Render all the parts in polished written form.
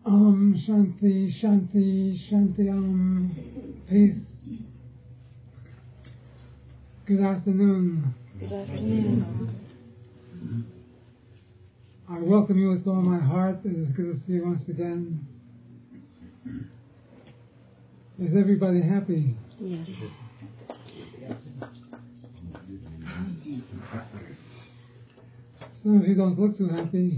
Shanti, Shanti, Shanti, peace. Good afternoon. Good afternoon. I welcome you with all my heart. It is good to see you once again. Is everybody happy? Yes. Some of you don't look too happy.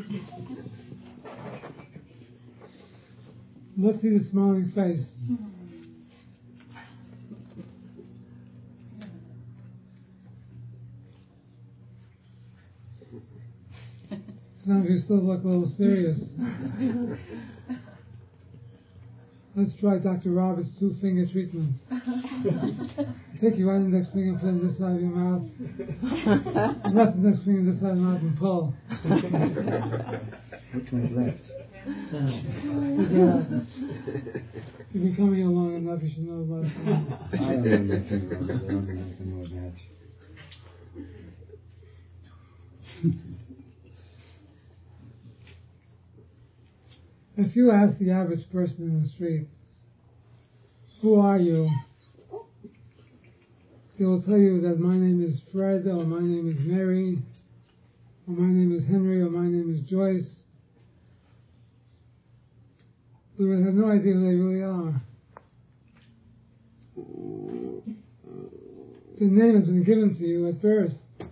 Let's see the smiling face. Some of you still look a little serious. Let's try Dr. Roberts' two-finger treatment. Take your right index finger and put it on this side of your mouth. Left index finger on this side of your mouth and pull. Which one's left? You've been coming here long enough, you should know about it. I don't know my finger. I don't think I can know that. If you ask the average person in the street, who are you? They will tell you that my name is Fred, or my name is Mary, or my name is Henry, or my name is Joyce. They will have no idea who they really are. The name has been given to you at birth.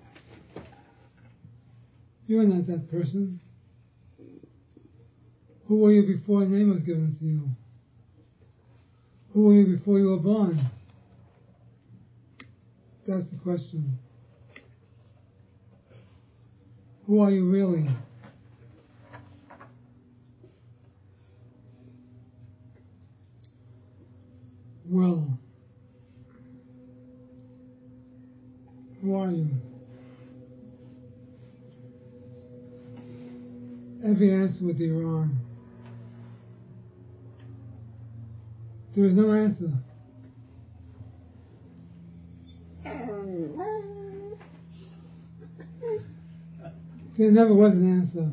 You are not that person. Who were you before a name was given to you? Who were you before you were born? That's the question. Who are you really? Well, who are you? Every answer would be wrong. There is no answer. There never was an answer.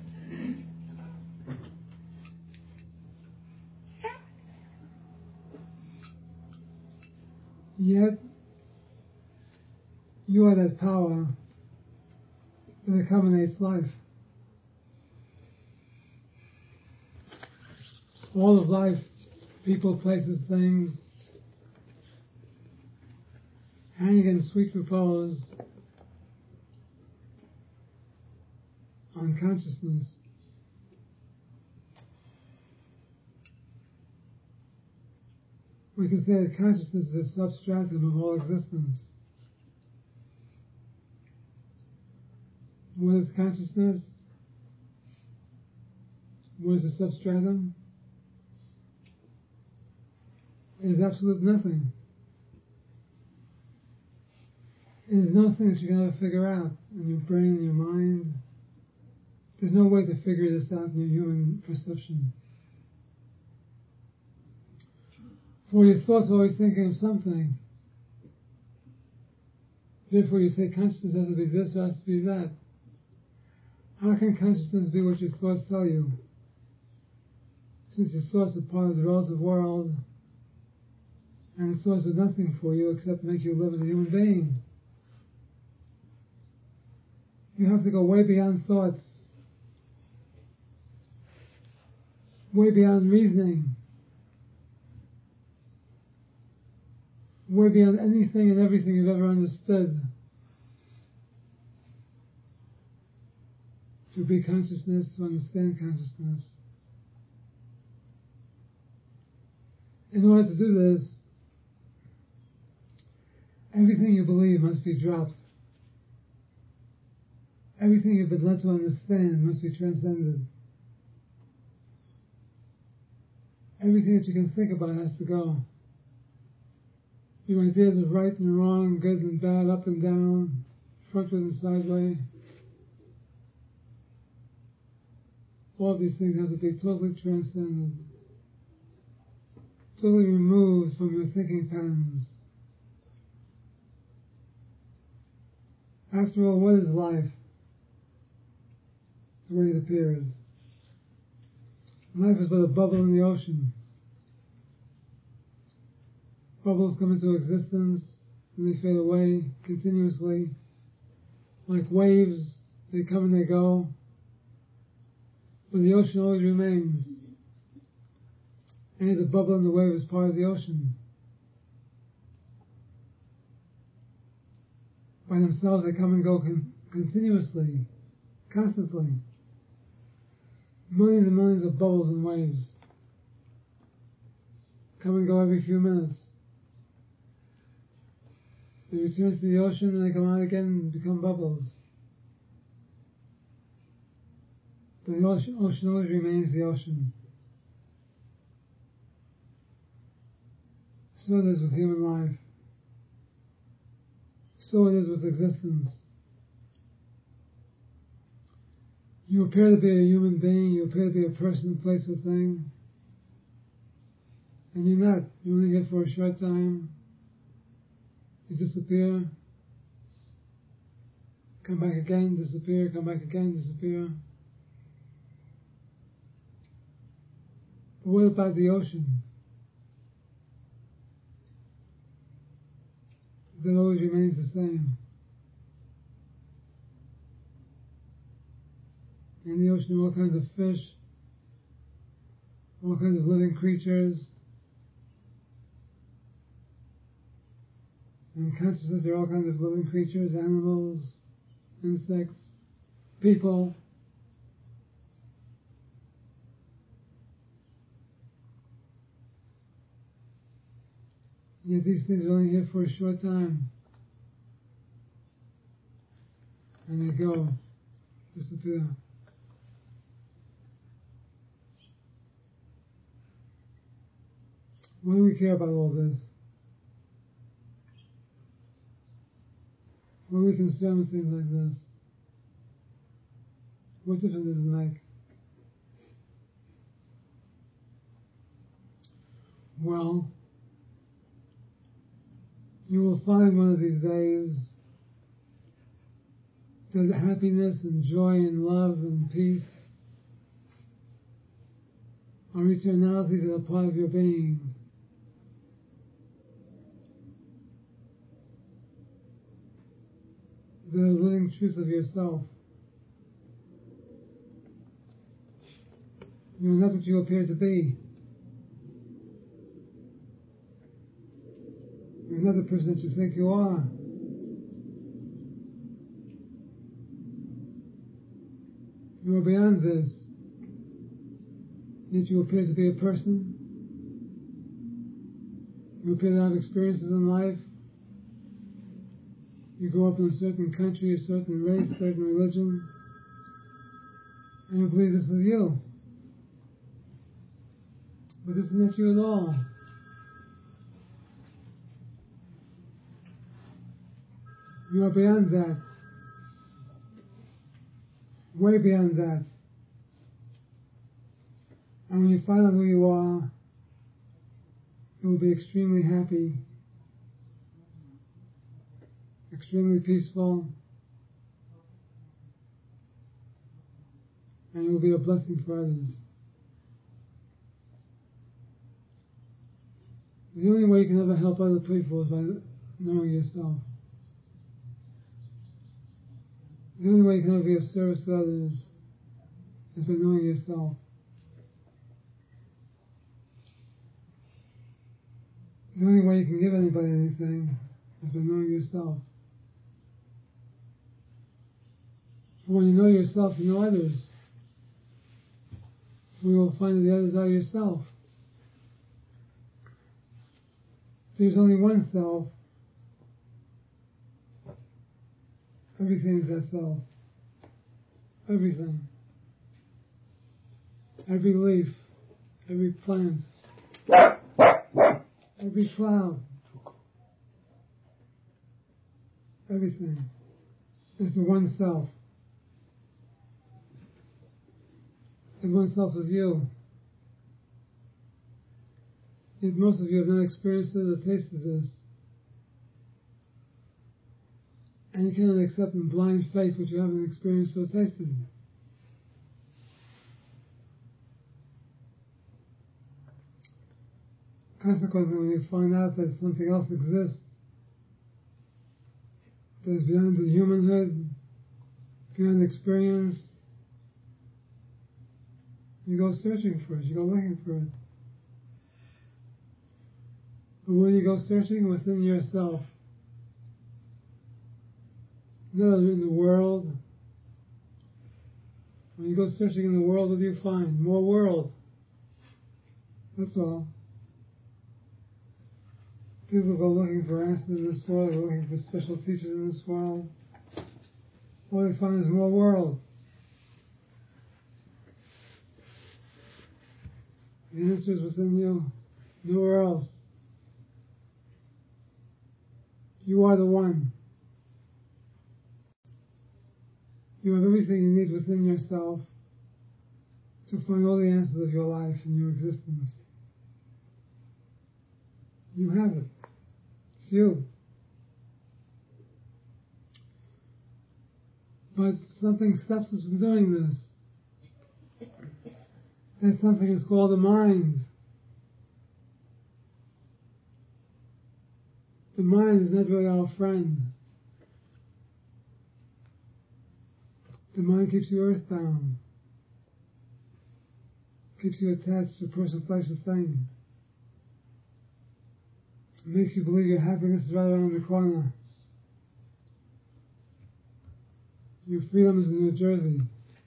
Yet, you are that power that accommodates life. All of life, people, places, things, hang in sweet repose on consciousness. We can say that consciousness is a substratum of all existence. What is consciousness? What is the substratum? It is absolute nothing. It is nothing that you can ever figure out in your brain, in your mind. There's no way to figure this out in your human perception. For your thoughts are always thinking of something. Therefore you say consciousness has to be this or has to be that. How can consciousness be what your thoughts tell you? Since your thoughts are part of the relative world, and the thoughts are nothing for you except make you live as a human being. You have to go way beyond thoughts, way beyond reasoning, way beyond anything and everything you've ever understood to be consciousness, to understand consciousness. In order to do this, everything you believe must be dropped. Everything you've been led to understand must be transcended. Everything that you can think about has to go. Your ideas of right and wrong, good and bad, up and down, frontward and sideways, all these things have to be totally transcended, totally removed from your thinking patterns. After all, what is life? The way it appears. Life is but a bubble in the ocean. Bubbles come into existence and they fade away continuously. Like waves, they come and they go. But the ocean always remains. And the bubble and the wave is part of the ocean. By themselves they come and go continuously, constantly. Millions and millions of bubbles and waves come and go every few minutes. They return to the ocean and they come out again and become bubbles. But the ocean always remains the ocean. So it is with human life. So it is with existence. You appear to be a human being, you appear to be a person, place, or thing, and you're not. You're only here for a short time. You disappear, come back again, disappear, come back again, disappear. But what about the ocean? That always remains the same. In the ocean, all kinds of fish, all kinds of living creatures. In consciousness, there are all kinds of living creatures, animals, insects, people. Yet these things are only here for a short time. And they go, disappear. Why do we care about all this? Why are we concerned with things like this? What difference does it make? Well, you will find one of these days that happiness and joy and love and peace are eternalities that are part of your being. The living truth of yourself. You are not what you appear to be. You're not the person that you think you are. You are beyond this. Yet you appear to be a person. You appear to have experiences in life. You grow up in a certain country, a certain race, a certain religion, and you believe this is you. But this is not you at all. You are beyond that. Way beyond that. And when you find out who you are, you will be extremely happy, extremely peaceful, and you will be a blessing for others. The only way you can ever help other people is by knowing yourself. The only way you can ever be of service to others is by knowing yourself. The only way you can give anybody anything is by knowing yourself. When you know yourself, you know others. We will find that the others are yourself. There's only one self. Everything is that self. Everything. Every leaf, every plant, every cloud, everything is the one self. And one self is you. Yet most of you have not experienced it or tasted this. And you cannot accept in blind faith what you haven't experienced or tasted. Consequently, when you find out that something else exists that is beyond the humanhood, beyond experience, you go searching for it, you go looking for it. But when you go searching within yourself, not in the world, when you go searching in the world, what do you find? More world. That's all. People go looking for answers in this world, go looking for special teachers in this world. All they find is more world. The answer is within you, nowhere else. You are the one. You have everything you need within yourself to find all the answers of your life and your existence. You have it. It's you. But something stops us from doing this. That something is called the mind. The mind is not really our friend. The mind keeps you earthbound. Keeps you attached to a person, place, or thing. It makes you believe your happiness is right around the corner. Your freedom is in New Jersey.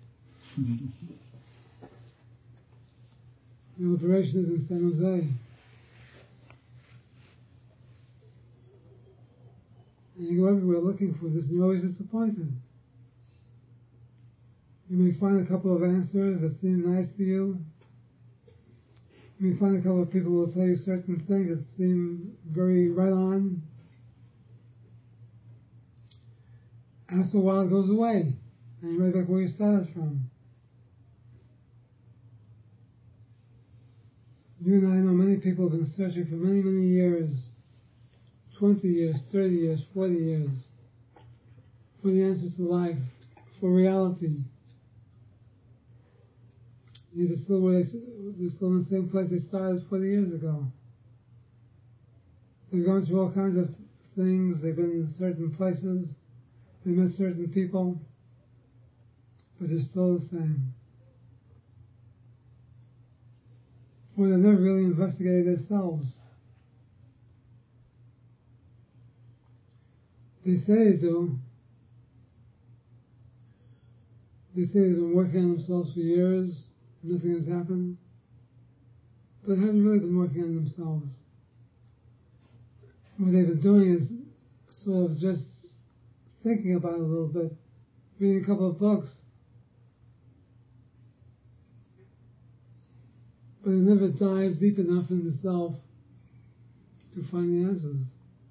Your liberation is in San Jose. And you go everywhere looking for this, and you're always disappointed. You may find a couple of answers that seem nice to you. You may find a couple of people who will tell you certain things that seem very right on. After a while it goes away, and you're right back where you started from. You and I know many people have been searching for many, many years, 20 years, 30 years, 40 years, for the answers to life, for reality. They're still in the same place they started 40 years ago. They've gone through all kinds of things, they've been in certain places, they met certain people, but they're still the same. Well, they've never really investigated themselves. They say they do. They say they've been working on themselves for years, nothing has happened. But they haven't really been working on themselves. What they've been doing is sort of just thinking about it a little bit, reading a couple of books. But they never dive deep enough into self to find the answers.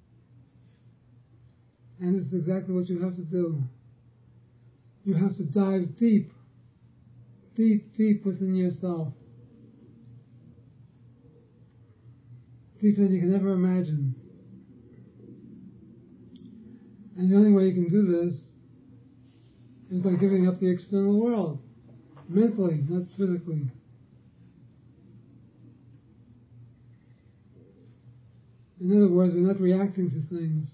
And this is exactly what you have to do. You have to dive deep, deep, deep within yourself. Deeper than you can ever imagine. And the only way you can do this is by giving up the external world. Mentally, not physically. In other words, we're not reacting to things.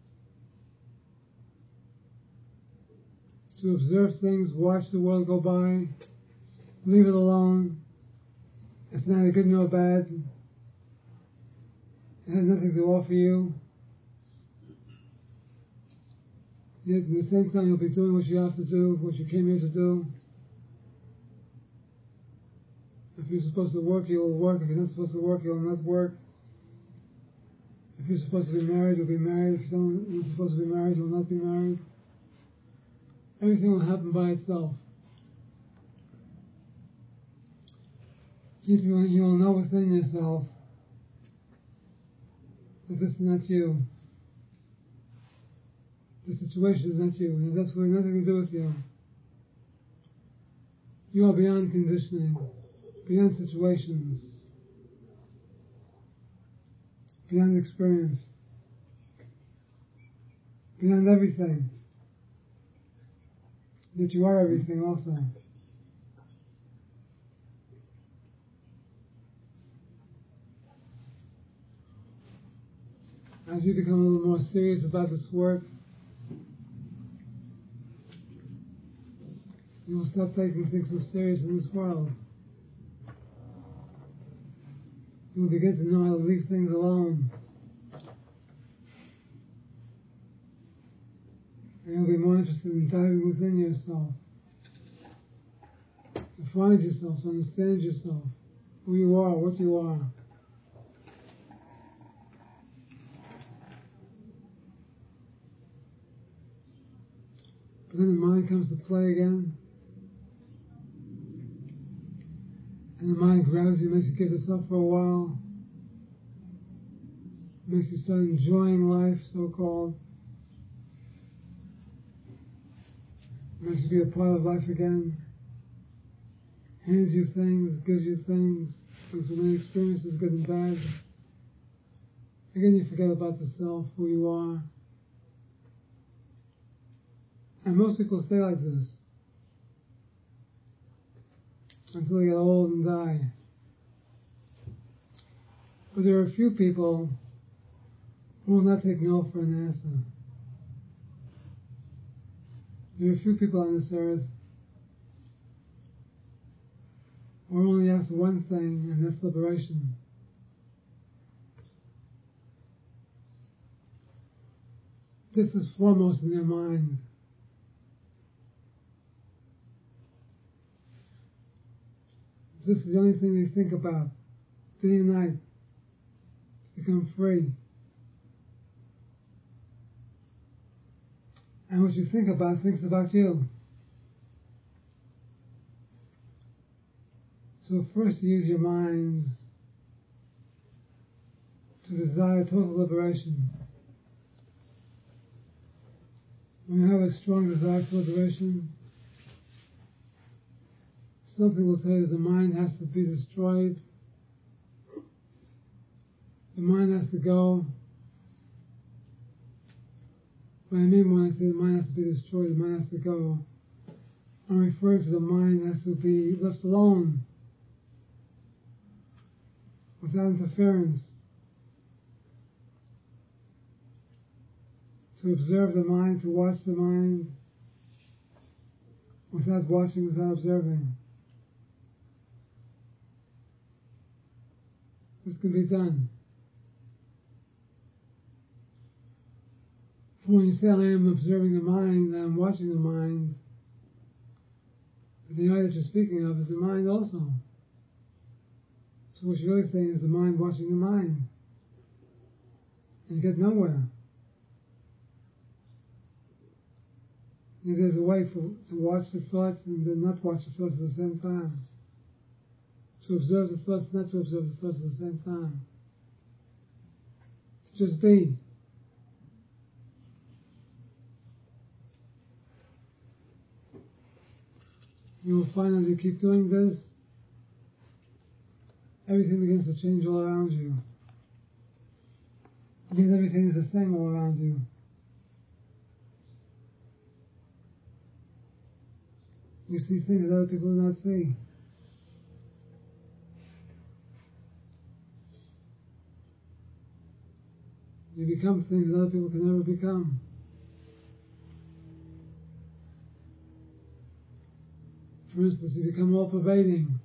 To observe things, watch the world go by, leave it alone. It's neither good nor bad. It has nothing to offer you. Yet at the same time you'll be doing what you have to do, what you came here to do. If you're supposed to work, you will work. If you're not supposed to work, you will not work. If you're supposed to be married, you'll be married. If you're not supposed to be married, you'll not be married. Everything will happen by itself. You will know within yourself that this is not you. The situation is not you. It has absolutely nothing to do with you. You are beyond conditioning, beyond situations, beyond experience, beyond everything. That you are everything also. As you become a little more serious about this work, you will stop taking things so serious in this world. You will begin to know how to leave things alone. And you'll be more interested in diving within yourself, to find yourself, to understand yourself, who you are, what you are. But then the mind comes to play again. And the mind grabs you, makes you give this up for a while. Makes you start enjoying life, so-called. Makes you be a part of life again. Hands you things, gives you things. Brings so many experiences, good and bad. Again, you forget about the self, who you are. And most people stay like this until they get old and die. But there are a few people who will not take no for an answer. There are a few people on this earth who only ask one thing, and that's liberation. This is foremost in their mind. This is the only thing they think about, day and night, to become free. And what you think about thinks about you. So first you use your mind to desire total liberation. When you have a strong desire for liberation, something will tell you the mind has to be destroyed. The mind has to go. What I mean when I say the mind has to be destroyed, the mind has to go, I'm referring to the mind has to be left alone, without interference, to observe the mind, to watch the mind, without watching, without observing. This can be done. For when you say I am observing the mind, I am watching the mind, the eye that you're speaking of is the mind also. So what you're really saying is the mind watching the mind. And you get nowhere. And there's a way to watch the thoughts and then not watch the thoughts at the same time. To observe the thoughts, not to observe the thoughts at the same time. To just be. You will find as you keep doing this, everything begins to change all around you. Because everything is the same all around you. You see things that other people do not see. You become things that other people can never become. For instance, you become all-pervading.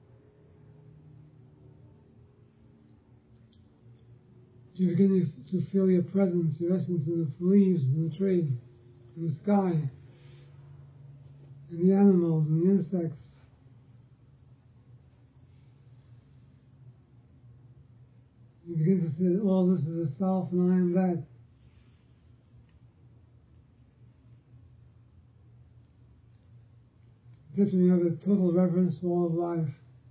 You begin to feel your presence, your essence in the leaves, in the tree, in the sky, in the animals, in the insects. You begin to see that all this is a self and I am that. That's when you have a total reverence for all of life.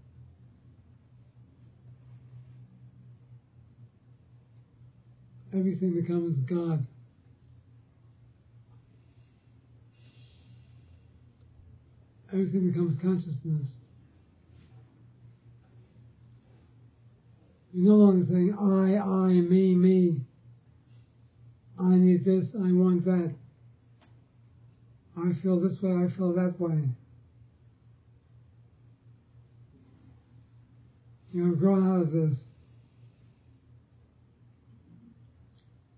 Everything becomes God. Everything becomes consciousness. You're no longer saying, I, me. I need this, I want that. I feel this way, I feel that way. You have grown out of this.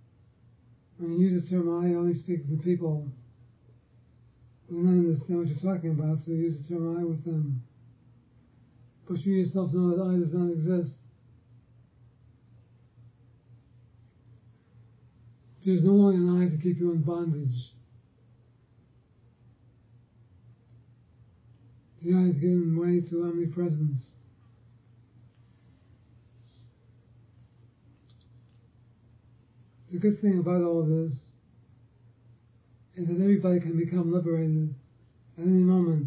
When you use the term I, only speak to people who don't understand what you're talking about, so you use the term I with them. But you yourself know that I does not exist. There's no longer an I to keep you in bondage. The I is giving way to omnipresence. The good thing about all of this is that everybody can become liberated at any moment.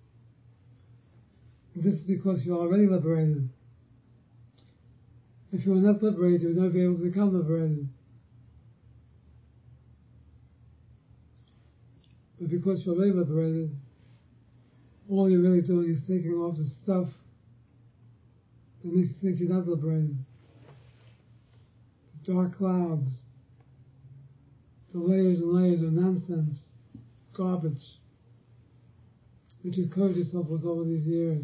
And this is because you're already liberated. If you were not liberated, you would never be able to become liberated. But because you're already liberated, all you're really doing is taking off the stuff that makes you think you're not liberated. The dark clouds, the layers and layers of nonsense, garbage that you've covered yourself with over these years.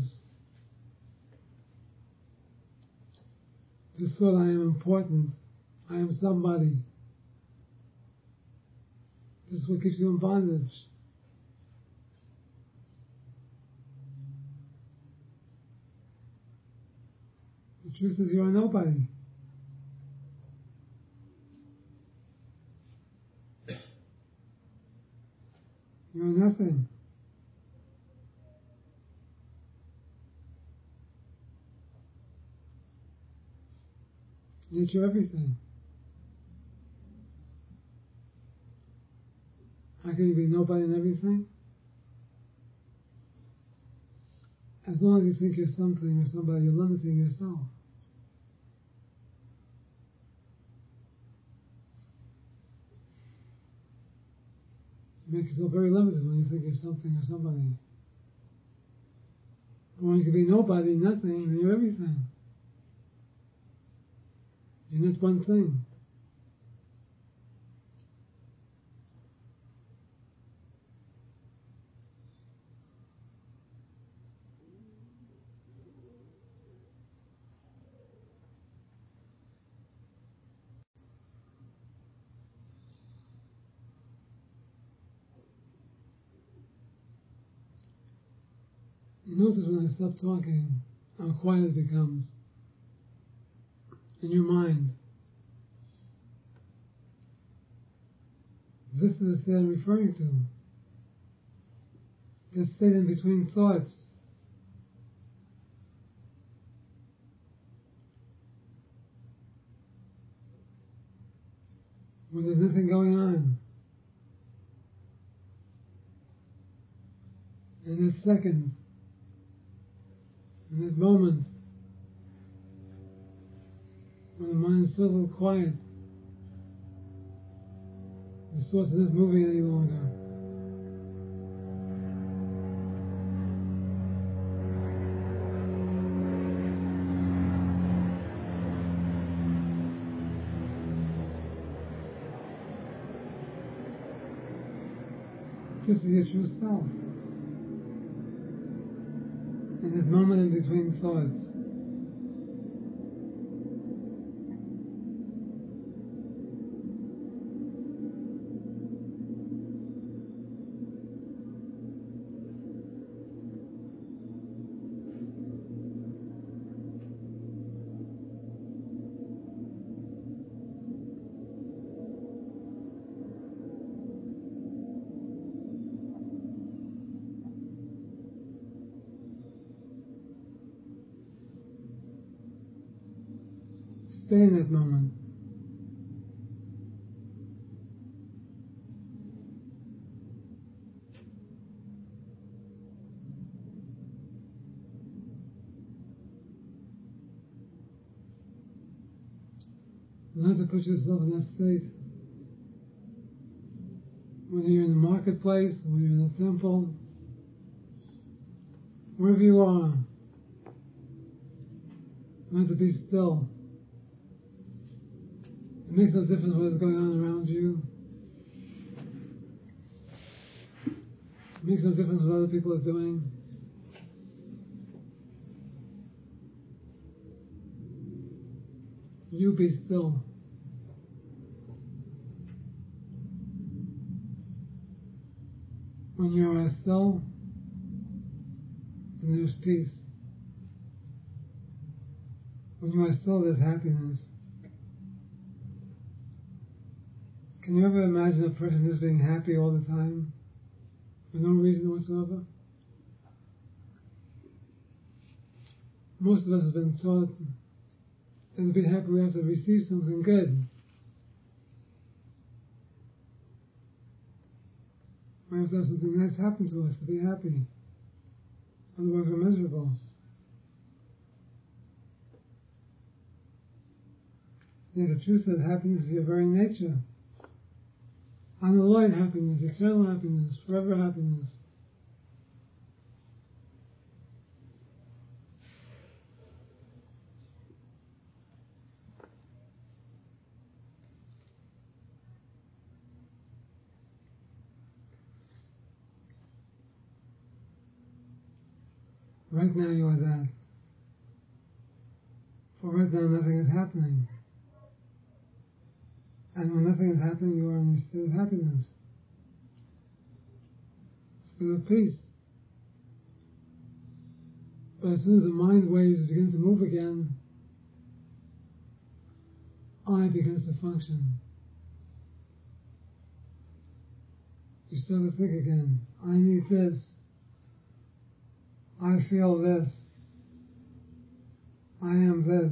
The thought, I am important, I am somebody. This is what keeps you in bondage. The truth is, you are nobody. You are nothing. Yet you're everything. How can you be nobody and everything? As long as you think you're something or somebody, you're limiting yourself. You make yourself very limited when you think you're something or somebody. But when you can be nobody, nothing, then you're everything. You're not one thing. You notice when I stop talking, how quiet it becomes in your mind. This is the state I'm referring to. The state in between thoughts. When there's nothing going on. In that second, in that moment, when the mind is totally quiet, the source is not moving any longer. This is your true self. In that moment in between thoughts. Stay in that moment. Not to put yourself in that state. Whether you're in the marketplace, whether you're in the temple, wherever you are, not to be still. It makes no difference what is going on around you. It makes no difference what other people are doing. You be still. When you are still, then there's peace. When you are still, there's happiness. Can you ever imagine a person just being happy all the time, for no reason whatsoever? Most of us have been taught that to be happy we have to receive something good. We have to have something nice happen to us to be happy. Otherwise we're miserable. Yet the truth is that happiness is your very nature. Unalloyed happiness, eternal happiness, forever happiness. Right now you are that. For right now nothing is happening. And when nothing is happening, you are in a state of happiness. State of peace. But as soon as the mind waves begin to move again, I begins to function. You start to think again, I need this. I feel this. I am this.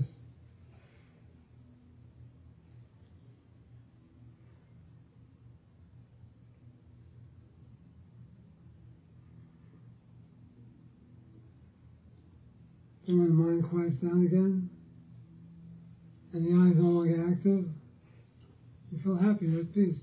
So when the mind quiets down again, and the eye is no longer active, you feel happy, you're at peace.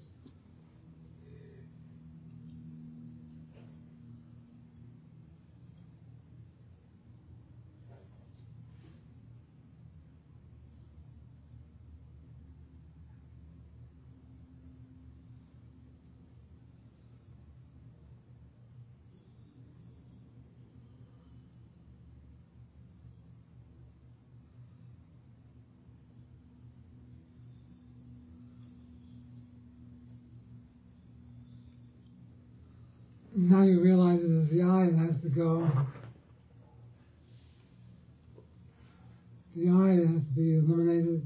Now you realize it is the I that has to go. The I that has to be eliminated.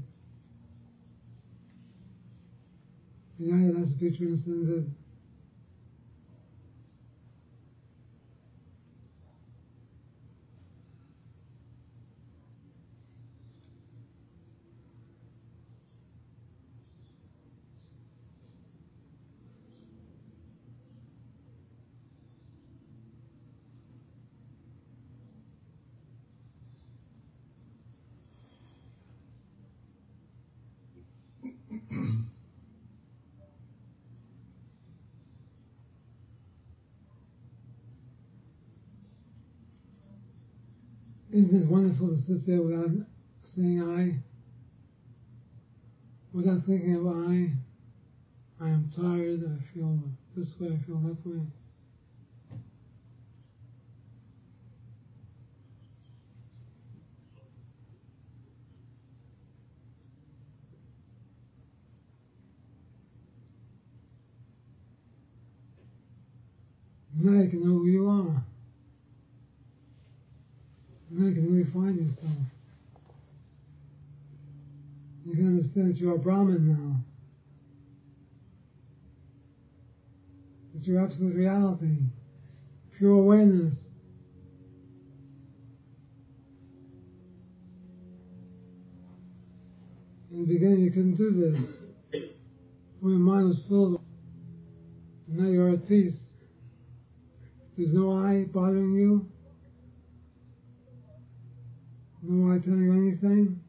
The I that has to be transcended. Isn't it wonderful to sit there without saying I? Without thinking of I am tired, I feel this way, I feel that way. Now you can know who you are. Now you can really find yourself. You can understand that you are Brahman now. That you're absolute reality, pure awareness. In the beginning you couldn't do this. When your mind was filled, and now you're at peace. There's no I bothering you. No I telling you anything.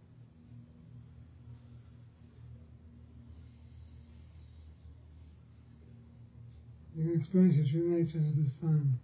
You can experience your true nature as the sun.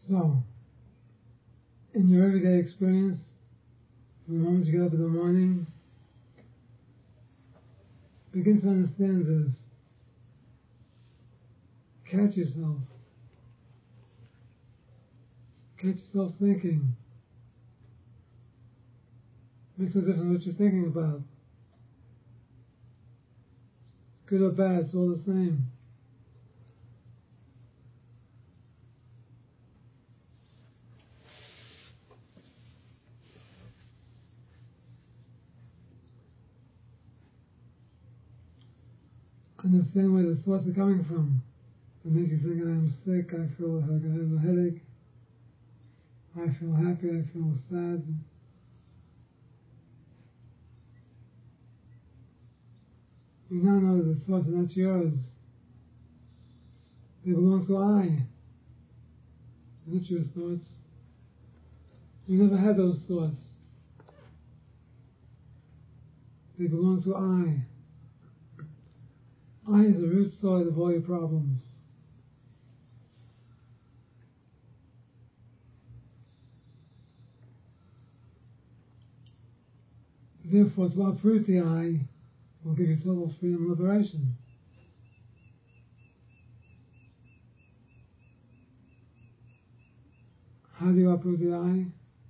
So, in your everyday experience, from the moment you get up in the morning, begin to understand this. Catch yourself. Catch yourself thinking. Makes no difference what you're thinking about. Good or bad, it's all the same. Understand where the thoughts are coming from. They make you think, I'm sick, I feel like I have a headache, I feel happy, I feel sad. You now know that the thoughts are not yours. They belong to I, not your thoughts. You never had those thoughts. They belong to I. I is the root soil of all your problems. Therefore, to uproot the I will give you total freedom and liberation. How do you uproot the I?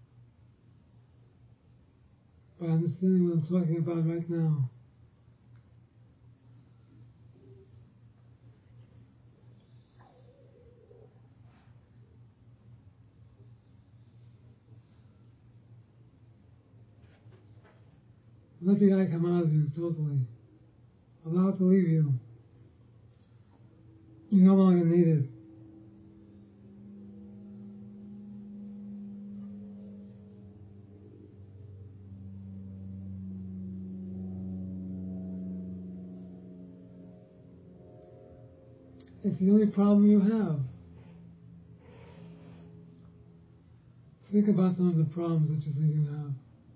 By understanding what I'm talking about right now. Let the I come out of you totally. Allow it to leave you. You no longer need it. It's the only problem you have. Think about some of the problems that you think you have.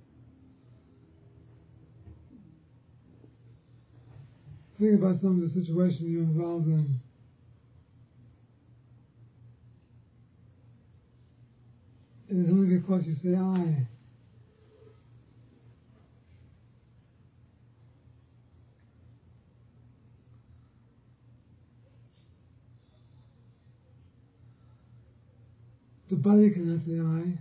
Think about some of the situations you're involved in. It is only because you say I. The body cannot say I.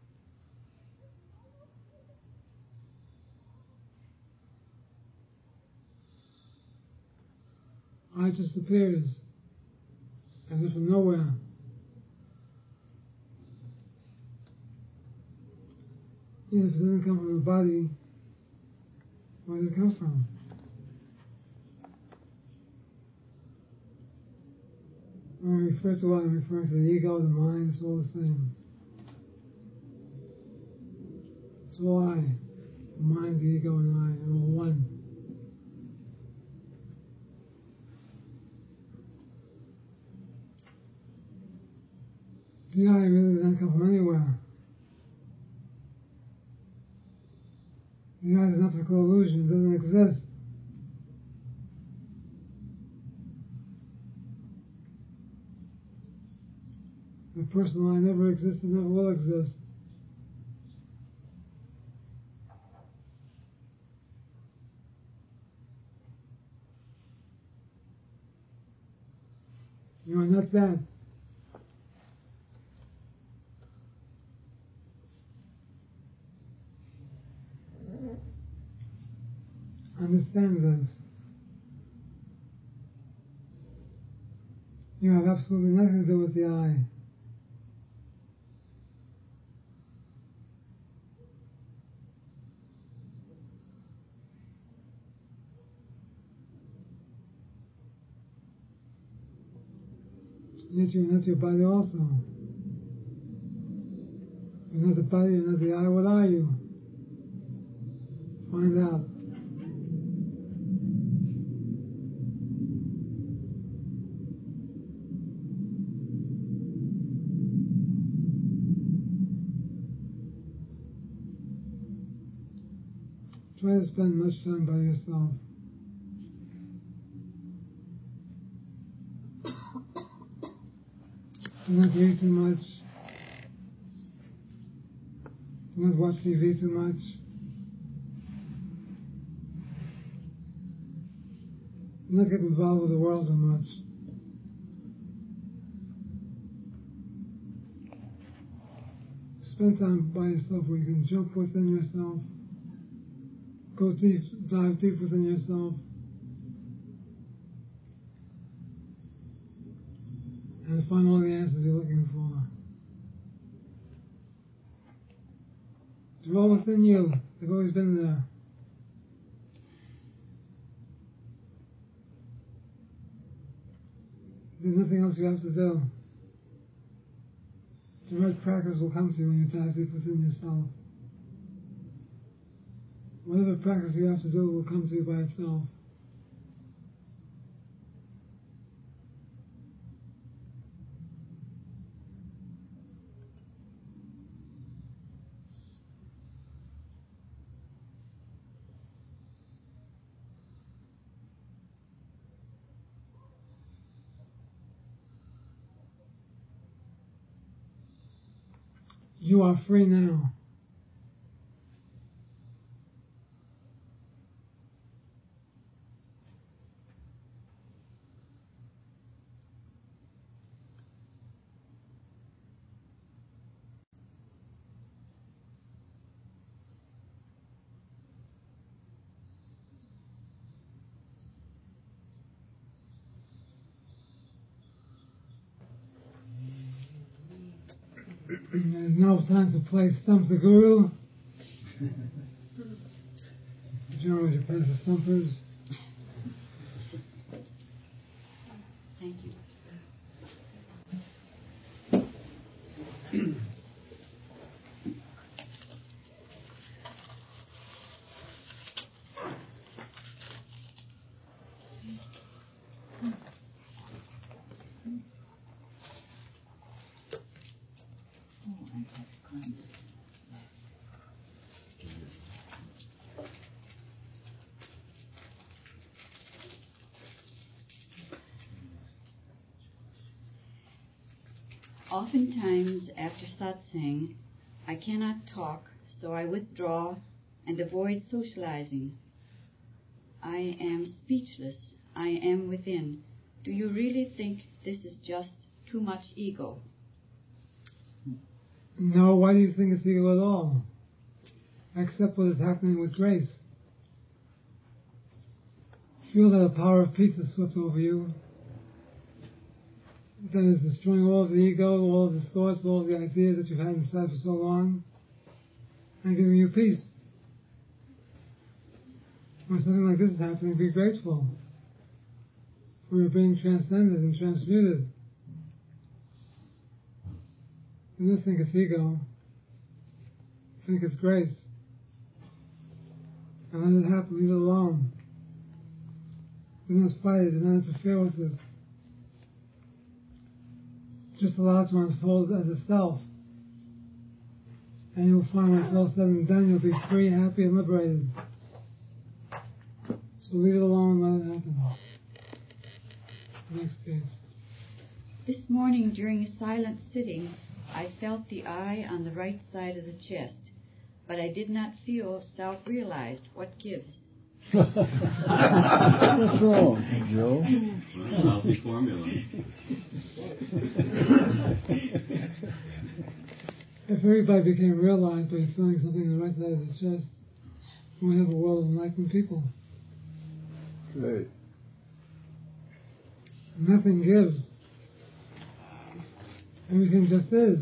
I just appears as if from nowhere. And if it doesn't come from the body, where does it come from? When I refer to what I'm referring to, the ego, the mind, it's all the same. It's all I. The mind, the ego, and I are all one. The I really doesn't come from anywhere. The I is an optical illusion, it doesn't exist. The personal I never existed, never will exist. You are not that. Understand this. You have absolutely nothing to do with the I. Yet you are not your body also. You're not the body, you're not the I. What are you? Find out. Try to spend much time by yourself. Do not read too much. not watch TV too much. Not get involved with the world so much. Spend time by yourself where you can jump within yourself, go deep, dive deep within yourself, and find all the answers you're looking for. They're all within you. They've always been there. There's nothing else you have to do. The right practice will come to you when you dive deep within yourself. Whatever practice you have to do will come to you by itself. You are free now. There's no time to play Stump the Guru. George, you play the Stumpers. Thank you. Oftentimes after satsang, I cannot talk, so I withdraw and avoid socializing. I am speechless. I am within. Do you really think this is just too much ego? No, why do you think it's ego at all? Accept what is happening with grace. Feel that a power of peace has swept over you, that is destroying all of the ego, all of the thoughts, all of the ideas that you've had inside for so long, and giving you peace. When something like this is happening, be grateful for your being transcended and transmuted. Do not think it's ego. Think it's grace. And let it happen, leave it alone. Do not fight it, do not interfere with it. Just allow it to unfold as a self. And you'll find when it's all said and done, you'll be free, happy, and liberated. So leave it alone and let it happen. Next case. This morning during a silent sitting, I felt the eye on the right side of the chest, but I did not feel self-realized. What gives? What's wrong, Joe? Healthy formula. If everybody became realized by feeling something on the right side of the chest, we have a world of enlightened people. Great. Nothing gives. Everything just is.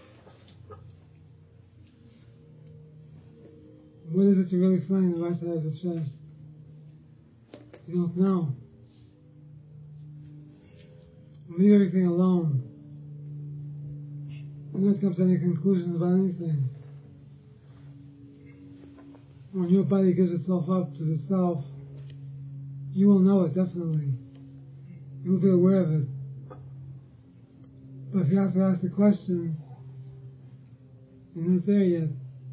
What is it you're really feeling on the right side of the chest? You don't know. Leave everything alone. Do not come to any conclusions about anything. When your body gives itself up to the self, you will know it definitely. You will be aware of it. But if you have to ask the question, you're not there yet.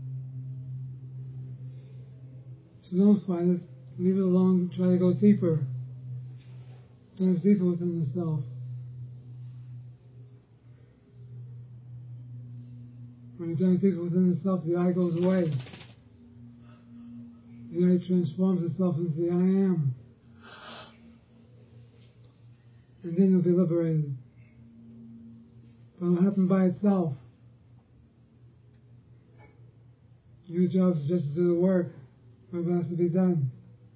So don't fight it. Leave it alone. Try to go deeper. Dive deeper within the self. When you're done deep within the self, the I goes away. The I transforms itself into the I am. And then you'll be liberated. But it'll happen by itself. Your job is just to do the work. Whatever has to be done.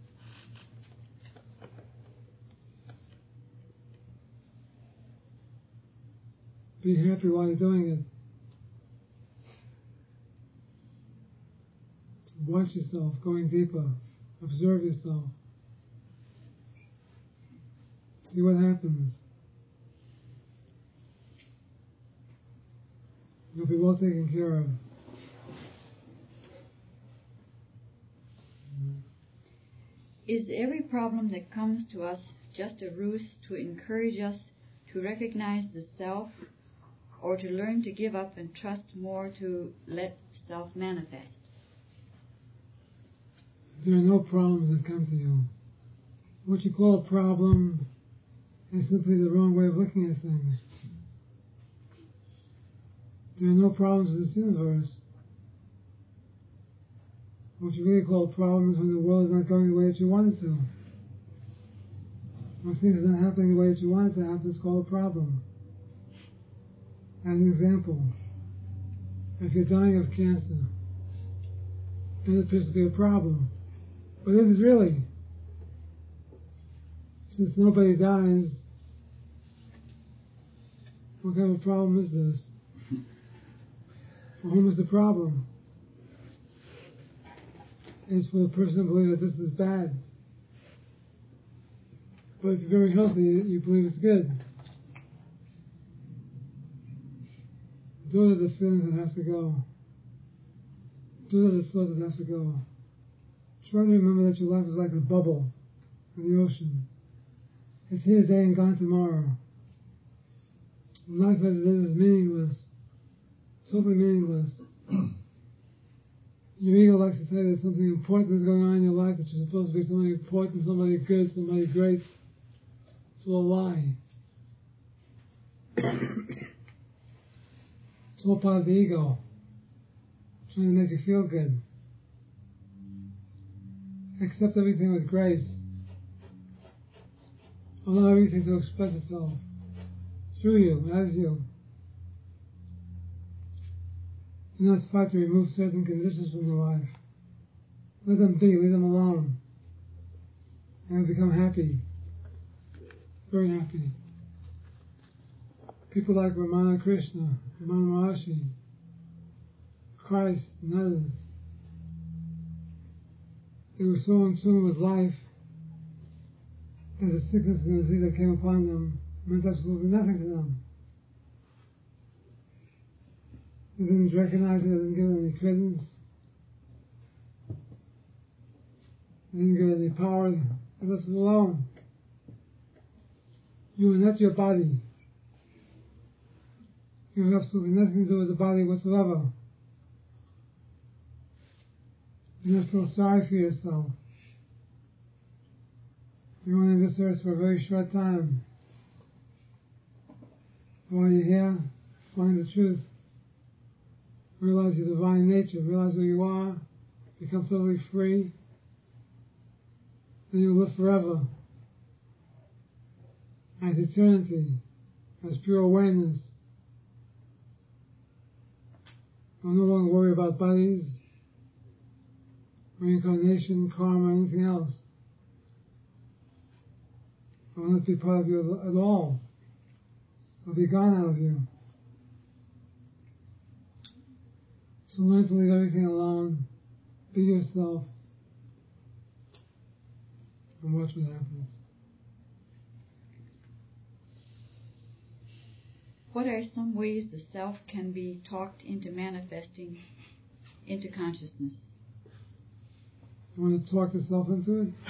Be happy while you're doing it. Watch yourself going deeper. Observe yourself. See what happens. You'll be well taken care of. Is every problem that comes to us just a ruse to encourage us to recognize the self, or to learn to give up and trust more to let self manifest? There are no problems that come to you. What you call a problem is simply the wrong way of looking at things. There are no problems in this universe. What you really call a problem is when the world is not going the way that you want it to. When things are not happening the way that you want it to happen, it's called a problem. As an example, if you're dying of cancer, it appears to be a problem. But is it really? Since nobody dies, what kind of problem is this? For whom is the problem? It's for the person to believe that this is bad. But if you're very healthy, you believe it's good. Those are the feelings that have to go. Those are the thoughts that have to go. Try to remember that your life is like a bubble in the ocean. It's here today and gone tomorrow. Life as it is meaningless. Totally meaningless. Your ego likes to tell you that something important is going on in your life, that you're supposed to be somebody important, somebody good, somebody great. It's all a lie. It's all part of the ego, trying to make you feel good. Accept everything with grace. Allow everything to express itself through you, as you. Do not fight to remove certain conditions from your life. Let them be, leave them alone. And become happy. Very happy. People like Ramana Krishna, Ramana Maharshi, Christ, and others. They were so in tune with life that the sickness and disease that came upon them meant absolutely nothing to them. They didn't recognize it, they didn't give it any credence. They didn't give it any power. They left it alone. You are not your body. You have absolutely nothing to do with the body whatsoever. You must feel sorry for yourself. You're only on this earth for a very short time. While you're here, find the truth. Realize your divine nature. Realize who you are. Become totally free. Then you'll live forever. As eternity. As pure awareness. I'll no longer worry about bodies, reincarnation, karma, anything else. I will not be part of you at all. I'll be gone out of you. So learn to leave everything alone. Be yourself. And watch what happens. What are some ways the self can be talked into manifesting into consciousness? You want to talk yourself into it?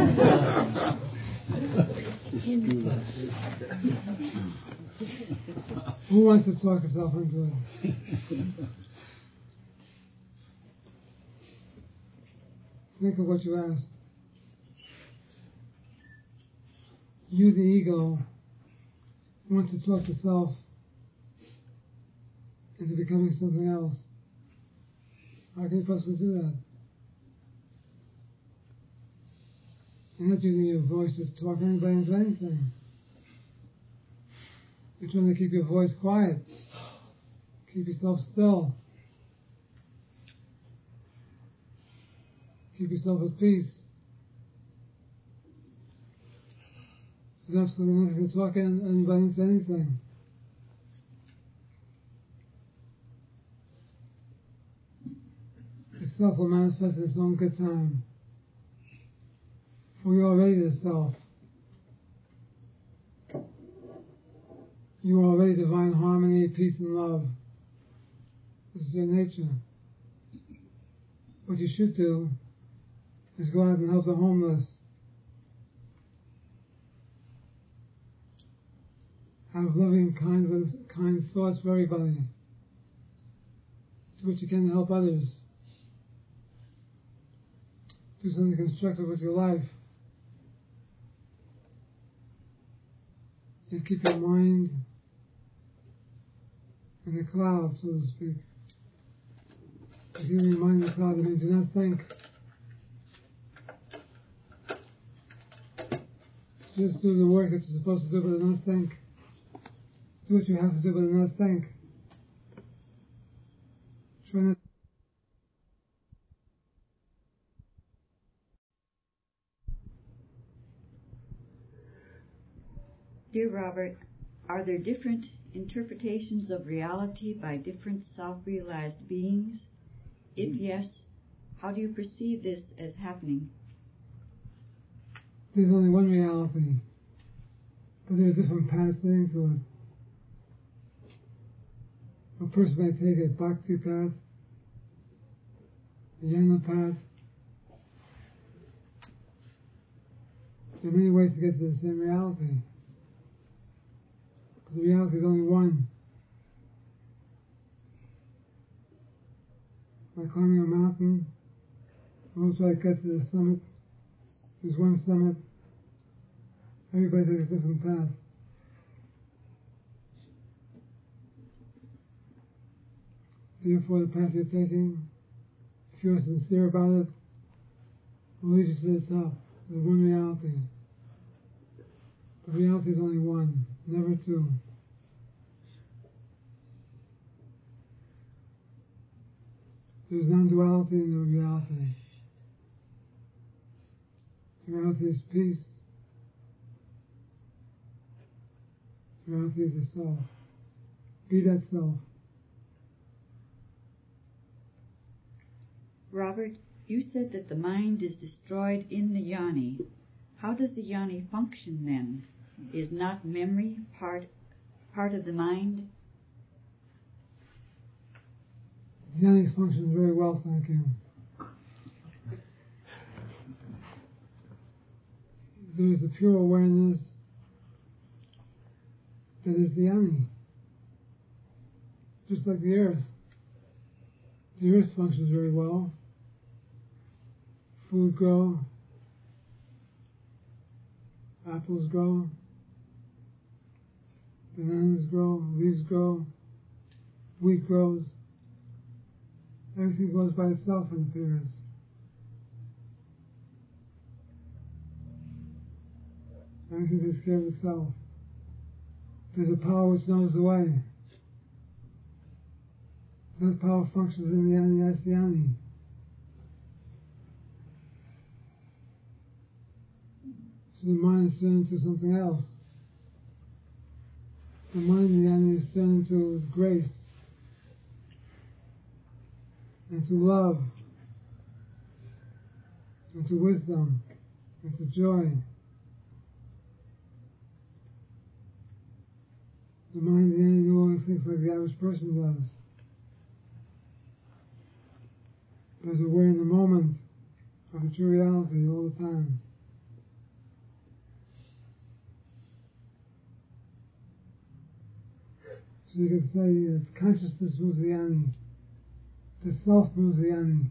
Who wants to talk yourself into it? Think of what you asked. You, the ego, wants to talk yourself into becoming something else. How can you possibly do that? You're not using your voice to talk anybody into anything. You're trying to keep your voice quiet. Keep yourself still. Keep yourself at peace. There's absolutely nothing to talk anybody into anything. The self will manifest in its own good time. For you're already the self. You are already divine harmony, peace and love. This is your nature. What you should do is go out and help the homeless. Have loving, kind thoughts for everybody. Do what you can to help others. Do something constructive with your life. You keep your mind in the cloud, so to speak. If you have your mind in the cloud, it means do not think. Just do the work that you're supposed to do, but do not think. Do what you have to do, but do not think. Try not. Dear Robert, are there different interpretations of reality by different self-realized beings? If yes, how do you perceive this as happening? There's only one reality, but there are different paths leading to it. A person may take a bhakti path, a jnana path. There are many ways to get to the same reality. But the reality is only one. By climbing a mountain, we'll try to get to the summit. There's one summit. Everybody takes a different path. Therefore, the path you're taking, if you're sincere about it, will lead you to the top. There's one reality. The reality is only one, never two. There's non-duality in the reality. The reality is peace. The reality is the self. Be that self. Robert, you said that the mind is destroyed in the yoni. How does the yoni function then? Is not memory part of the mind? The yoni functions very well, thank you. There is a pure awareness that is the yoni. Just like the earth. The earth functions very well. Food grow, apples grow, bananas grow, leaves grow, wheat grows. Everything goes by itself in appearance. Everything takes care of itself. There's a power which knows the way. That power functions in the yoni, that's the yoni. So the mind is turned into something else. The mind in the yoni is turned into grace, into love, into wisdom, into joy. The mind in the yoni no longer thinks like the average person does. But is aware in the moment of the true reality all the time. So you can say that consciousness moves the yoni, the self moves the yoni.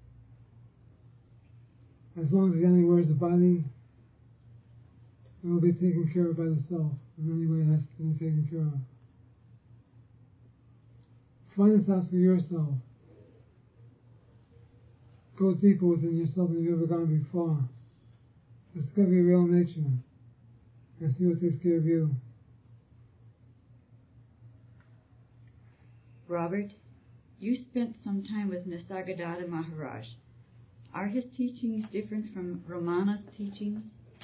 As long as the yoni wears the body, it will be taken care of by the self. In any way it has to be taken care of. Find this out for yourself. go deeper within yourself than you've ever gone before. Discover your real nature and see what takes care of you. Robert, you spent some time with Nisargadatta Maharaj. Are his teachings different from Ramana's teachings?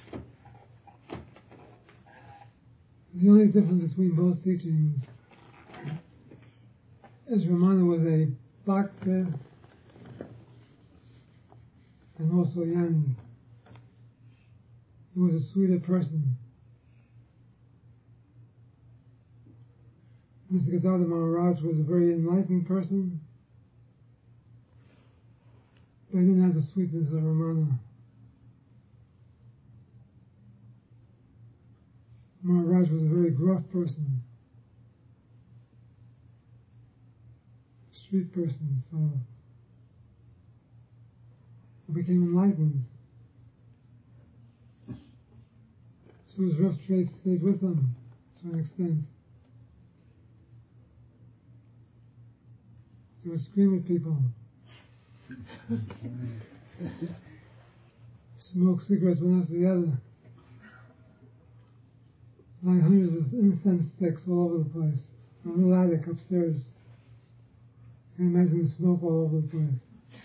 The only difference between both teachings is Ramana was a Bhakta and also Jnani. He was a sweeter person. Nisargadatta Maharaj was a very enlightened person, but he didn't have the sweetness of Ramana. Maharaj was a very gruff person, street person, so he became enlightened. So his rough traits stayed with him to an extent. He would scream at people, smoke cigarettes one after the other, light hundreds of incense sticks all over the place, in a little attic upstairs. You can imagine the smoke all over the place.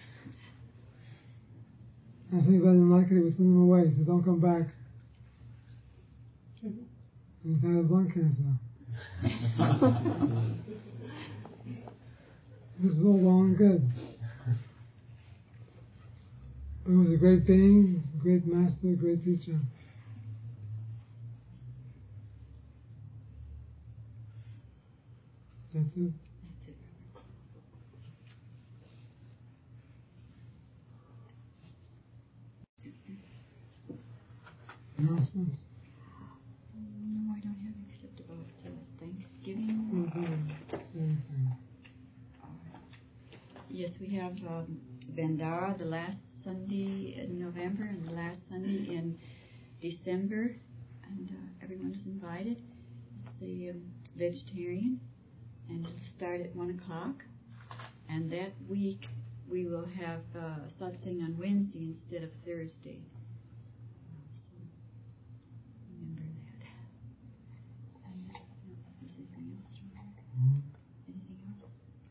And if anybody didn't like it, he would send them away. He said, don't come back. And he died of lung cancer. This is all well and good. But he was a great being, a great master, a great teacher. That's it. Announcements? No, I don't have except about Thanksgiving. Same thing. Yes, we have Bandara the last Sunday in November and the last Sunday in December, and everyone is invited. It's the vegetarian, and it'll start at 1 o'clock. And that week we will have satsang on Wednesday instead of Thursday. Remember that. And, is there anything else from there? Anything else?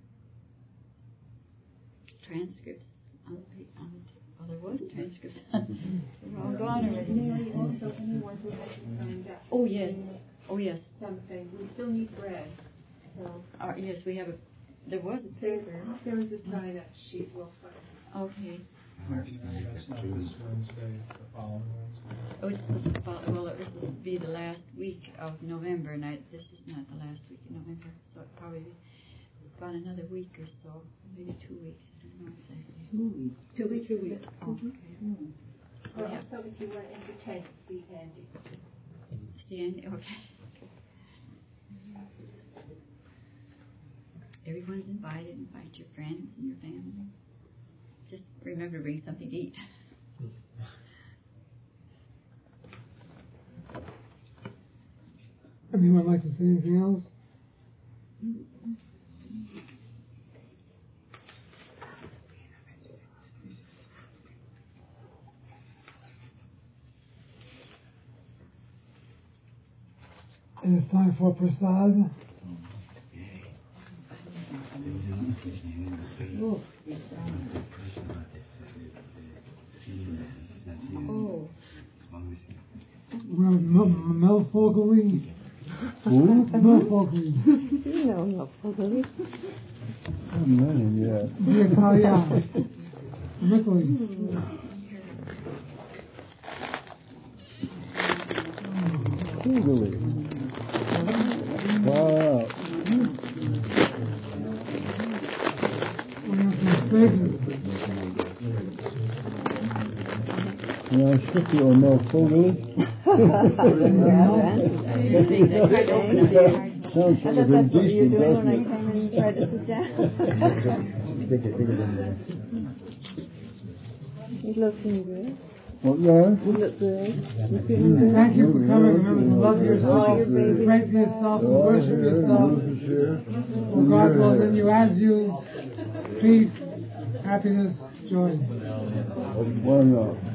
Transcripts on there was transcripts. They're all gone already. Mary, also anyone who hasn't signed up. Oh yes. Oh yes. Something. We still need bread. So Yes, we have there was a paper. there is a sign up sheet. We'll find. Okay. Next Wednesday, the following Wednesday. Oh, it's supposed to follow, well, it was supposed to be the last week of November, and this is not the last week of November, so it probably about another week or so, maybe 2 weeks. I don't know exactly. 2 weeks. 2 weeks. Oh, okay. Or Yeah. also, if you want to entertain, see Andy. Stand, okay. Everyone's invited. Invite your friends and your family. Just remember to bring something to eat. Anyone like to say anything else? And it's time for prasad. Oh. Mel Fogelly. Who? Mel Fogelly. No, not Fogelly. I haven't met him yet. Dear Kaya. Italy. Fogelly. Wow. We have some favorites. Can I ship you a Mel Fogelly? Sounds I like a thought that's what you decent, were doing when I doesn't came in and tried to sit down. it? You looking good. What, Laura? You look good. You feeling good? Thank you for coming. Remember to love yourself, pray to yourself, and worship yourself. For God dwells in you as you. Peace, happiness, joy. Well, no.